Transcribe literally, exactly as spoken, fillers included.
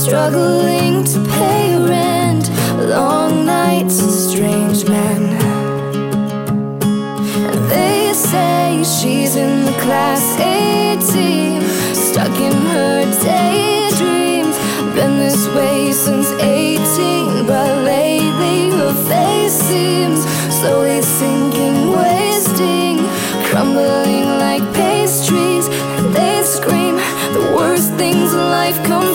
struggling to pay rent, long nights, strange men. And they say she's in the class A team, stuck in her daydreams. Been this way since eighteen, but lately her face seems slowly sinking, wasting, crumbling like pastries. And they scream the worst things in life come